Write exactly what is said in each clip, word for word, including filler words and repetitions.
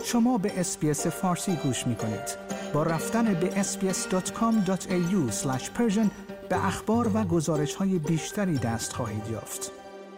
شما به اس‌بی‌اس فارسی گوش می‌کنید. با رفتن به اس بی اس دات کام دات ای یو اسلش پرشن به اخبار و گزارش‌های بیشتری دست خواهید یافت.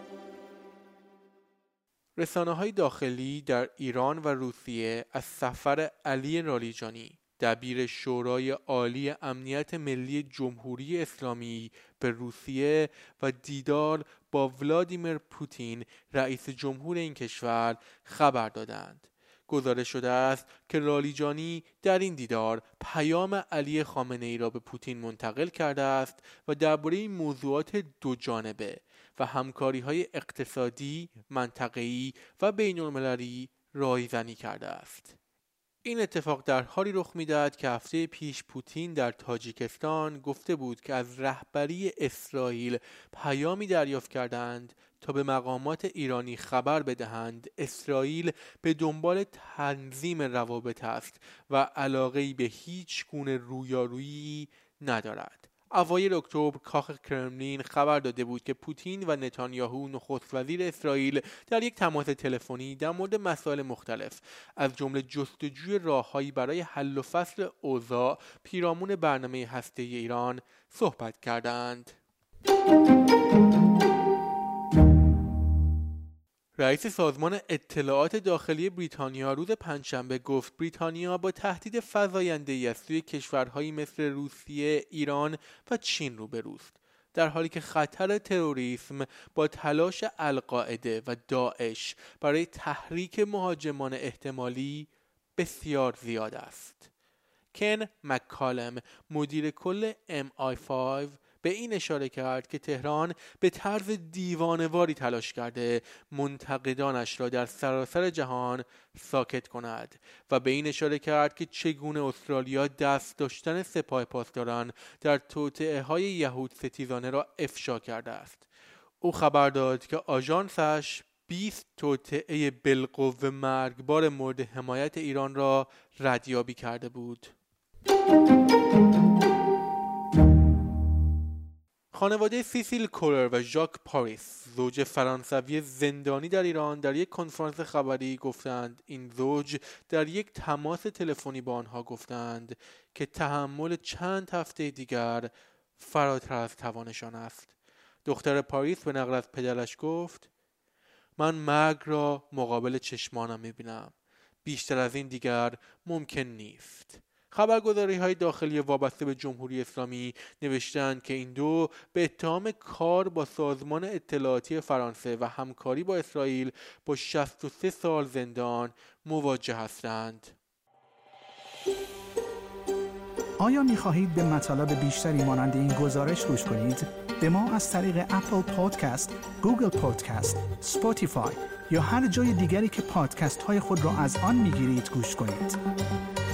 رسانه‌های داخلی در ایران و روسیه از سفر علی لاریجانی، دبیر شورای عالی امنیت ملی جمهوری اسلامی به روسیه و دیدار با ولادیمیر پوتین رئیس جمهور این کشور خبر دادند. گزارش شده است که لاریجانی در این دیدار پیام علی خامنه‌ای را به پوتین منتقل کرده است و درباره موضوعات دو جانبه و همکاری‌های اقتصادی، منطقه‌ای و بین‌المللی رایزنی کرده است. این اتفاق در حالی رخ می‌دهد که هفته پیش پوتین در تاجیکستان گفته بود که از رهبری اسرائیل پیامی دریافت کردند تا به مقامات ایرانی خبر بدهند اسرائیل به دنبال تنظیم روابط است و علاقه‌ای به هیچ گونه رویارویی ندارد. اوایل اکتبر کاخ کرملین خبر داده بود که پوتین و نتانیاهو نخست وزیر اسرائیل در یک تماس تلفنی در مورد مسائل مختلف از جمله جستجوی راههایی برای حل و فصل اوضاع پیرامون برنامه هسته‌ای ایران صحبت کردند. رئیس سازمان اطلاعات داخلی بریتانیا روز پنجشنبه گفت بریتانیا با تهدید فزاینده‌ای از سوی کشورهایی مثل روسیه، ایران و چین روبروست، در حالی که خطر تروریسم با تلاش القاعده و داعش برای تحریک مهاجمان احتمالی بسیار زیاد است. کن مک‌کالم، مدیر کل ام آی پنج، به این اشاره کرد که تهران به طرز دیوانه‌واری تلاش کرده منتقدانش را در سراسر جهان ساکت کند و به این اشاره کرد که چگونه استرالیا دست داشتن سپاه پاسداران در توطئه‌های یهود ستیزانه را افشا کرده است. او خبر داد که آژانسش بیست توطئه بالقوه مرگبار مورد حمایت ایران را ردیابی کرده بود. خانواده سیسیل کولر و ژاک پاریس، زوج فرانسوی زندانی در ایران، در یک کنفرانس خبری گفتند این زوج در یک تماس تلفنی با آنها گفتند که تحمل چند هفته دیگر فراتر از توانشان است. دختر پاریس به نقل از پدرش گفت: من مرگ را مقابل چشمانم می‌بینم. بیشتر از این دیگر ممکن نیست. خبرگزاری‌های داخلی وابسته به جمهوری اسلامی نوشتند که این دو به اتهام کار با سازمان اطلاعاتی فرانسه و همکاری با اسرائیل با شصت و سه سال زندان مواجه هستند. آیا می‌خواهید به مطالب بیشتری مانند این گزارش گوش کنید؟ به ما از طریق اپل پادکست، گوگل پادکست، اسپاتیفای یا هر جای دیگری که پادکست‌های خود را از آن می‌گیرید گوش کنید.